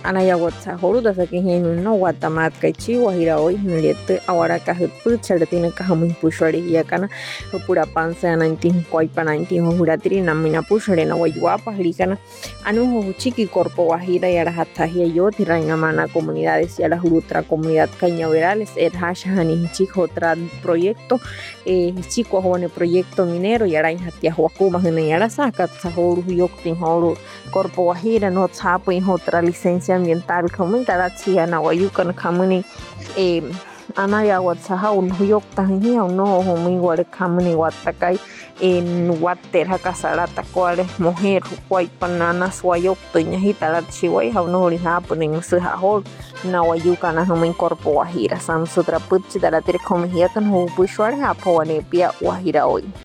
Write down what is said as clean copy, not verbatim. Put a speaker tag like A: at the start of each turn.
A: Anayawatsa joruta sakijenu no guatamat kaichi Guajira hoy nilete awara kahupy charetine kahamun pushori yakana pura panza nantin kuaipanantin juratiri namina pushore na guayuapa rikana anu chiqui corpo Guajira y arajataje yo tirrainamana comunidades y a la otra comunidad cañaverales el hashani chico otra proyecto chico jone proyecto minero y arañatia huacuma en yarasaka sahoru yoktin horu corpo Guajira no tsapo en otra licencia ambiental como tarachi anahuayucan kamuni anayawatsaha un huyokta hiya no muy guare kamuni watakai en water hakasarata cuales mujer huay pananas guayokto ñajita tarachi guay no rihapunin sahol nawayucan a corpo Guajira sam sutra putchi taratir comijia kan hu bushwar hapo pia Guajira hoy